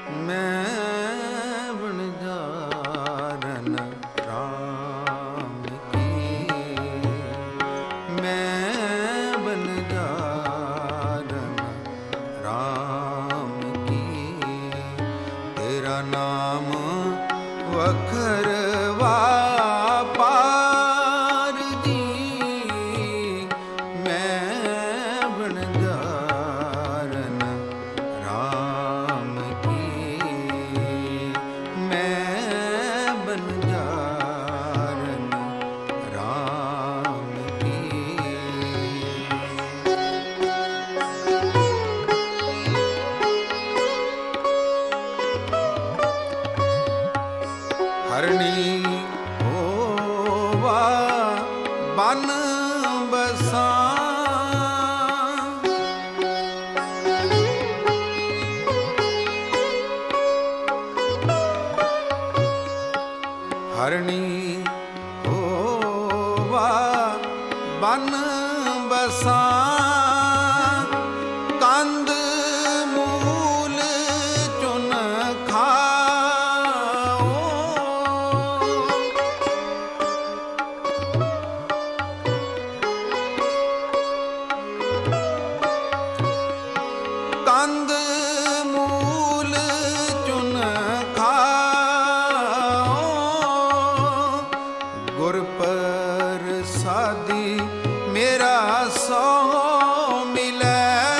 ਮੈਂ ਵਣਜਾਰਨ ਰਾਮ ਕੀ, ਮੈਂ ਵਣਜਾਰਨ ਰਾਮ ਕੀ। ਤੇਰਾ ਨਾਮ ਵਖਰਵਾ ਪਾਰ ਜੀ, ਮੈਂ ਵਣਜਾਰਨ ਰਾਮ ਕੀ, ਮੈਂ ਵਣਜਾਰਨ ਰਾਮ ਕੀ। ਹਰਣੀ ਹੋਵਾ ਬਨ ਬਸਾਂ, ਹਰਣੀ ਹੋਵਾ ਬਨ ਬਸਾਂ। ਕੰਦ ਮੂਲ ਚੁਨ ਖਾਓ, ਕੰਦ ਮੂਲ ਚੁਨ ਖਾਓ। ਗੁਰ ਪ੍ਰਸਾਦੀ ਮੇਰਾ ਸੋ ਮਿਲੈ,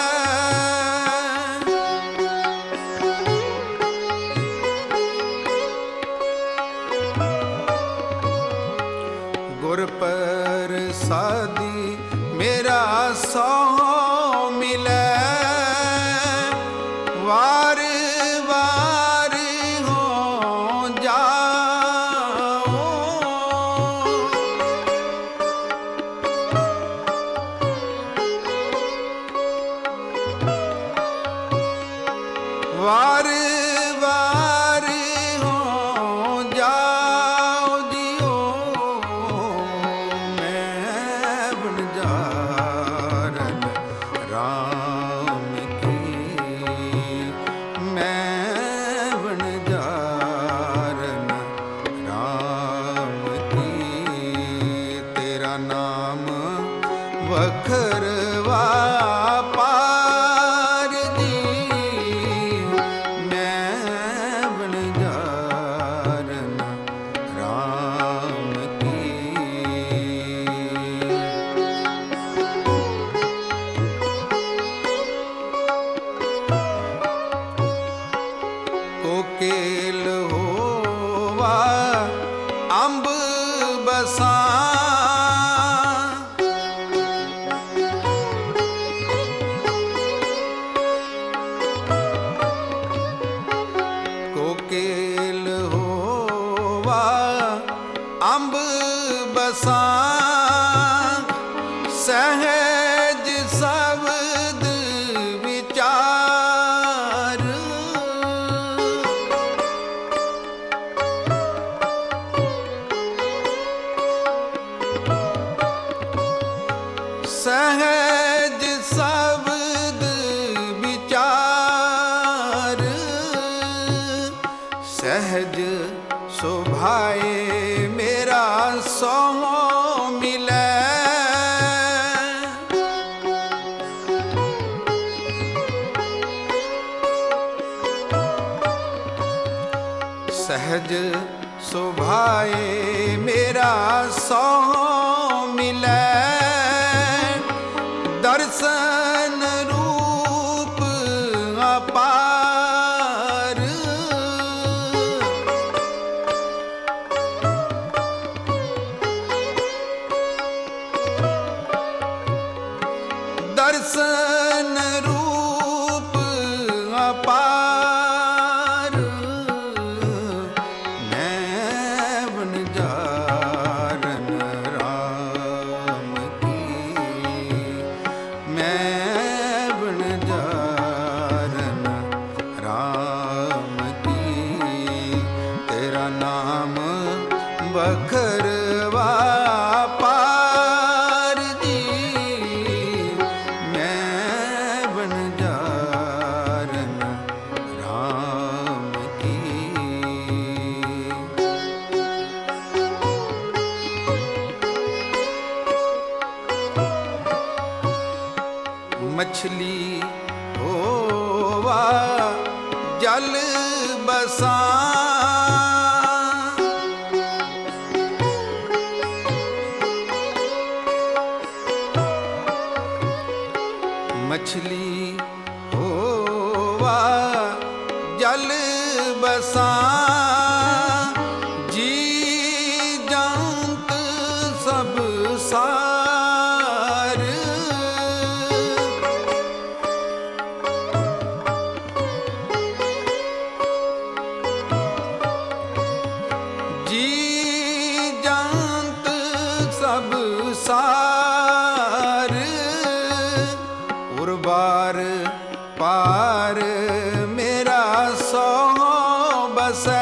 ਗੁਰ ਪ੍ਰਸਾਦੀ ਮੇਰਾ ਸੋ ਮਿਲੈ। ਵਾਰ ਵਾਰ ਹੋ ਜਾਓ, ਵਾਰ ਵਾਰ ਹੋ ਜਾਓ ਜੀਓ। ਮੈਂ ਵਣਜਾਰਨ ਰਾਮ ਕੀ, ਮੈਂ ਵਣਜਾਰਨ ਰਾਮ ਕੀ। ਤੇਰਾ ਨਾਮ ਵਖਰਵਾ ਪਾਰ ਜੀ, ਮੈਂ ਵਣਜਾਰਨ ਰਾਮ ਕੀ। ਕੋਕੇਲ ਹੋਵਾ ਅੰਬ ਬਸਾਂ, ਕੋਕੇਲ ਹੋਵਾ ਅੰਬ ਬਸਾਂ। ਸਹਿਜ ਸ਼ਬਦ ਵਿਚਾਰ, ਸਹਿਜ ਸ਼ਬਦ ਵਿਚਾਰ। ਸਹਿਜ ਸੁਭਾਏ ਮੇਰਾ ਸੋ ਮਿਲੈ, ਸਹਿਜ ਸੁਭਾਏ ਮੇਰਾ ਸੋ ਮਿਲੈ। ਦਰਸ਼ਨ ਰੂਪ ਅਪਾਰ, ਦਰਸ਼ਨ ਰੂਪ ਅਪਾਰ। ਮੈਂ ਵਣਜਾਰਨ ਰਾਮ ਕੀ, ਮੈਂ ਵਣਜਾਰਨ ਰਾਮ ਕੀ। ਤੇਰਾ ਨਾਮ ਵਖਰਵਾ ਪਾਰ ਜੀ, ਮੈਂ ਵਣ मछली होवा जल बसा, मछली होवा जल बसा, जी जंत सब सार, जी जंत सब सार, उर्बार पार मेरा सो बसै,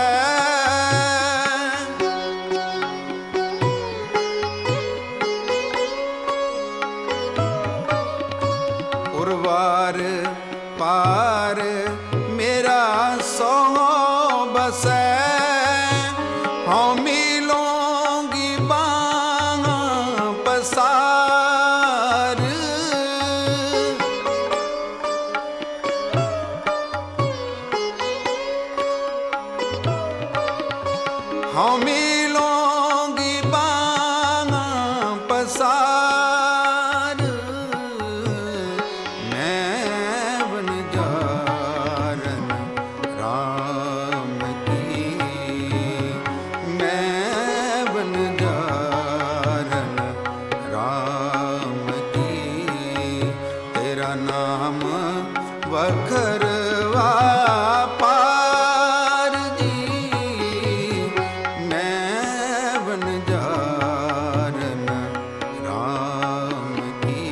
उर्बार पार मेरा सो बसै, हाँ मिलोंगी बाहाँ पसार, हाँ मिलोंगी बाहाँ पसार, मैं बन जारन राम की, मैं बन जारन राम की, तेरा नाम वखरवा पार जी, मैं बन जारन राम की।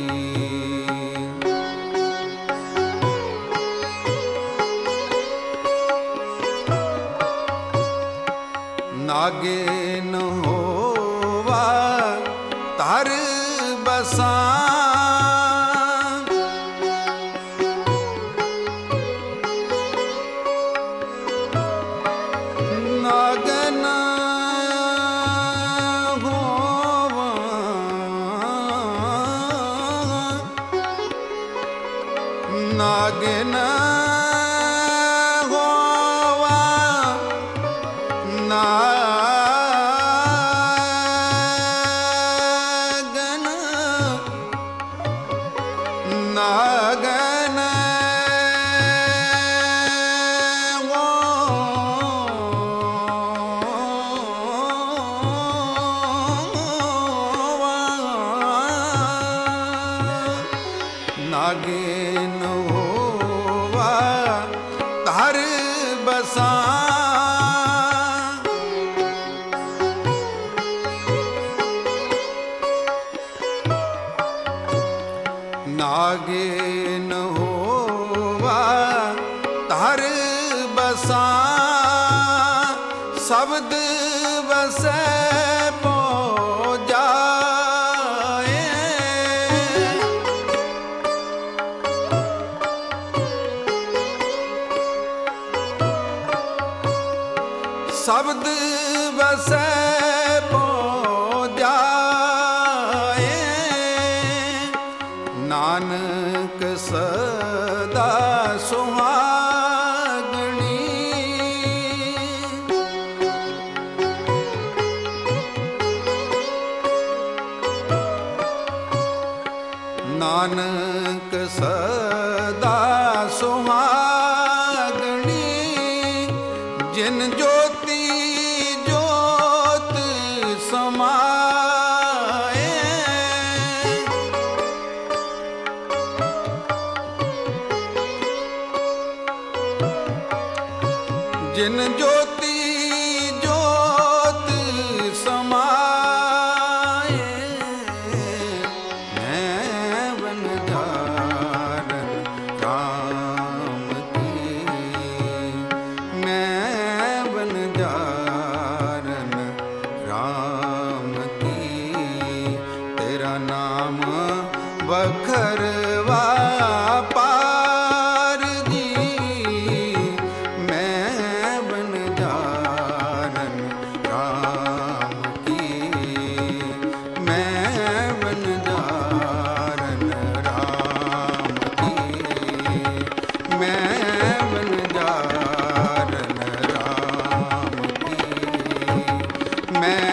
नागे न होवा तार बसा, नागन होवा नागन होवा नागन नागन नागेन होवा तार बसा, नागेन होवा तार बसा, शब्द बसै पो जाए, शब्द बसै पो जाए, नानक सदा सुहागणी, नानक सदा सुहागणी, जिन ज्योति ज्योत समाए, जिन ज्योति ज्योत समाए, मैं बन जारन राम की, मैं बन जारन राम की, तेरा नाम बखरवा पार जी, मैं बन जा मैं